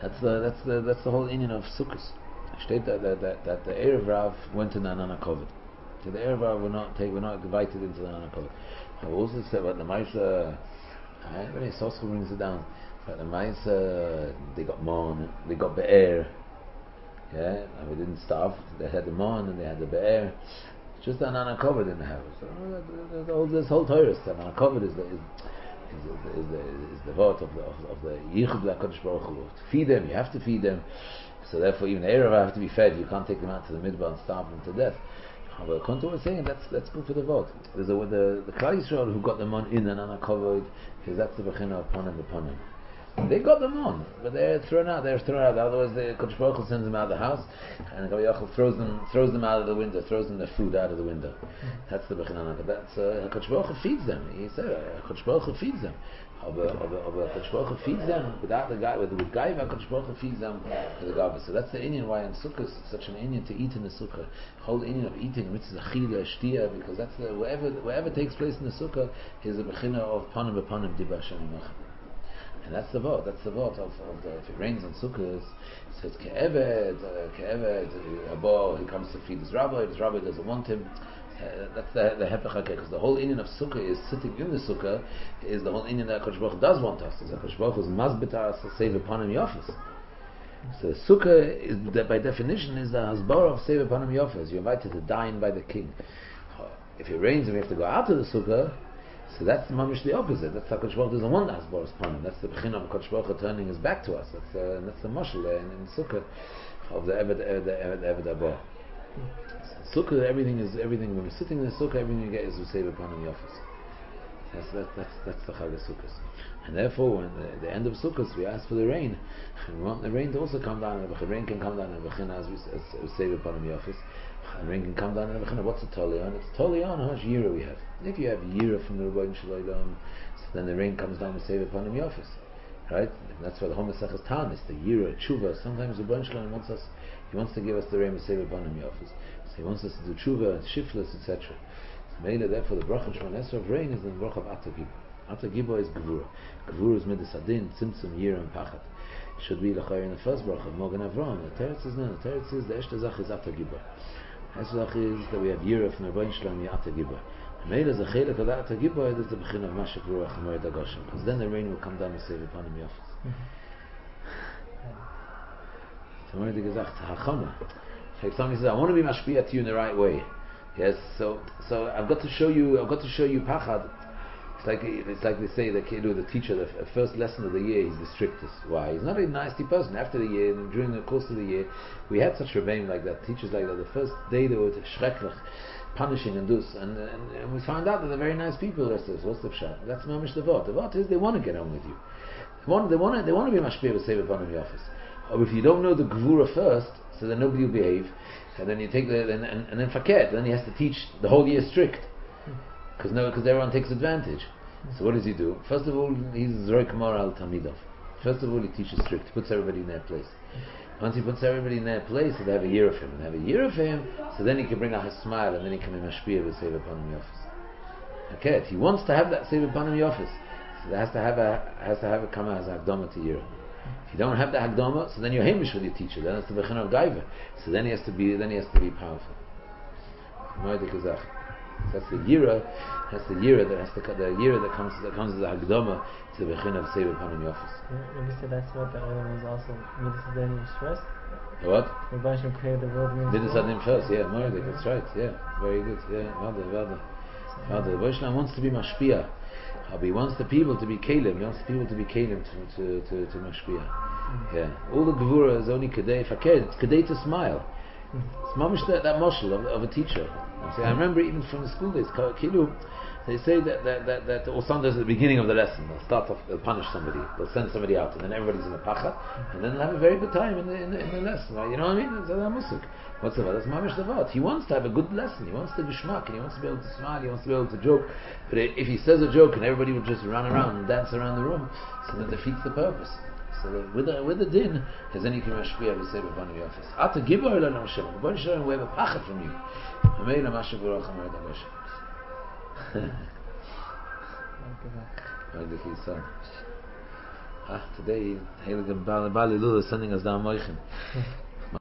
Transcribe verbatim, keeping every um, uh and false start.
That's the that's the that's the whole Indian of Sukkot. Steht that that that, that the Erev Rav went to the Nana Kovid. So the Erev Rav were not take were not invited into the Nana Kovid. I also said about the Maisa. When Sosko brings it down, but the Maisa they got Mon, they got Be'er. Yeah, and we didn't starve. They had the Mon and they had the Be'er. Just the Nana Kovid in the house. So, the, the, the, this whole Torah, the Nana Kovid is the is, is, is the is the vote of the of, of the Yichud LaKadosh Baruch Hu. To feed them, you have to feed them. So therefore, even the Erev have to be fed. You can't take them out to the midbar and starve them to death. But Konto was saying that's that's good for the vote. There's a, the the Klal Yisrael who got them on in the Nana Kovid, because that's the Bechina of Panim B'Panim. They got them on, but they're thrown out. They're thrown out. Otherwise, the Kodesh Baruch Hu sends them out of the house, and Rabbi Yochanan throws them throws them out of the window, throws them their food out of the window. That's the Bechina. But that's uh, Kodesh Baruch Hu feeds them. He said uh, Kodesh Baruch Hu feeds them. Kodesh Baruch Hu feeds them without the guy with the guy. Kodesh Baruch Hu feeds them with the garbage. So that's the Indian why in Sukkot is such an Indian to eat in the Sukkah. Whole Indian of eating, which is a chila, shtia, because that's the wherever wherever takes place in the Sukkah is a Bechina of Panim B'Panim Dibur Hashem Imachem. And that's the vote. That's the vote of, of the. If it rains on Sukkot, it says Ke'eved, uh, Ke'eved, Abo. He comes to feed his rabbi. His rabbi doesn't want him. Uh, that's the the hepech, because the whole Indian of Sukkah is sitting in the Sukkah. Is the whole Indian that Kodesh Baruch Hu does want us. Is that Kodesh Baruch Hu is mazbita us to save upon him yofis. So Sukkah is that by definition is the hasbara of save upon him yofis. You're invited to dine by the king. If it rains and we have to go out to the Sukkah. So that's mamish the opposite. That's how Kodesh Baruch Hu doesn't want us boros panim. That's the bechina of Kodesh Baruch Hu turning his back to us. That's uh, and that's the mashal in, in Sukkah of the Eved Eved Eved Eved Abba. So Sukkah, everything is everything. When we're sitting in the Sukkah, everything you get is Useva Panim Yofis. That's that, that's that's the Chag of Sukkot. And therefore, when the, the end of Sukkot, we ask for the rain. And we want the rain to also come down. And the rain can come down in the bechina as we Useva Panim Yofis. And rain can come down in the bechina. What's a tolion? It's tolion how much yira we have. If you have yira from the Rebbeinu Shalom, so then the rain comes down with save upon him yofis, right? And that's why the Homer Sech is Tan. It's the yira tshuva. Sometimes the Rebbeinu Shalom wants us. He wants to give us the rain with save upon him yofis. So he wants us to do tshuva, shiftless, et cetera. So mainly, therefore, the bracha Shemon Esrei of rain is the bracha of Ata Gibor. Ata Gibor is gevura. Gevura is midas adin, tzimtzum, yira, and pachat. It should be l'chayr in the first bracha of Mogen Avram. The teretz is no. The teretz is the eshta zach is Ata Gibor. Eshta zach is that we have yira from the Rebbeinu Shalom Ata Gibor. Made as a chelik of that Gibor is the bechin of Mashak Ruach and Moed HaGoshen, because then the rain will come down and save upon him yofis. So Moed gesagt hachama. Like somebody says, I want to be mashpia to you in the right way. Yes, so so I've got to show you. I've got to show you pachad. It's like it's like they say that Kilu, the teacher, the f- first lesson of the year, he's the strictest. Why? He's not a nasty person. After the year, and during the course of the year, we had such rebbeim like that, teachers like that. The first day they were schrecklich, punishing and dus, and, and, and we found out that they're very nice people. That's what's the pshat? That's mamish the vot. The vot is they want to get on with you. They want they want to they want to be mashpia with save upon the office. Or if you don't know the gevura first, so then nobody will behave, and then you take the and and, and then faket. Then he has to teach the whole year strict. Because no, because everyone takes advantage. So what does he do? First of all, he's Zroik Kamar al Tamidov. First of all, he teaches strict. He puts everybody in their place. Once he puts everybody in their place, so they have a year of him. And they have a year of him, so then he can bring out his smile, and then he can be mashpia with Seiv upon him yofis. Okay, if he wants to have that Seiv upon him yofis, so there has to have a has to have a kama as a hagdama to year. If you don't have the hagdama, so then you're hamish with your teacher. Then it's the bechin of gaiva. So then he has to be then he has to be powerful. That's the yira. That's the yira that has to the yira that comes that comes as a hagdama to the bechin of seiv upon him yofis. Maybe so that's what the other one was also midas adim first. What? The bunch of create the world means midas adim first. Yeah, Moedik. That's right. Yeah, very good. Yeah, Vada, Vada, Vada. The Boshlam wants to be mashpia. He wants the people to be kalim. He wants the people to be kalim to to to, to mashpia. Mm-hmm. Yeah, all the gevura is only kedei faked. It's kedei to smile. It's mamish that, that moshel of, of a teacher. I remember even from the school days, kilu, they say that that that, that or sometimes at the beginning of the lesson they'll start off, they'll punish somebody, they'll send somebody out, and then everybody's in a pacha, and then they'll have a very good time in the in the, in the lesson. Right? You know what I mean? That's a musik. What's the That's mamish davat. He wants to have a good lesson. He wants to geschmack, and he wants to be able to smile. He wants to be able to joke. But if he says a joke and everybody will just run around and dance around the room, so that defeats the purpose. So that with the with the din, because then you can mashpia with save upon the office. Ata gibor la Hashem. The Rebbeinu Shalom will have a pacha from you. Amein Mashiach Baruch Amer Dagosh. Like the son. Ah, today, Heilige Bali Bali Lula is sending us down Moichin.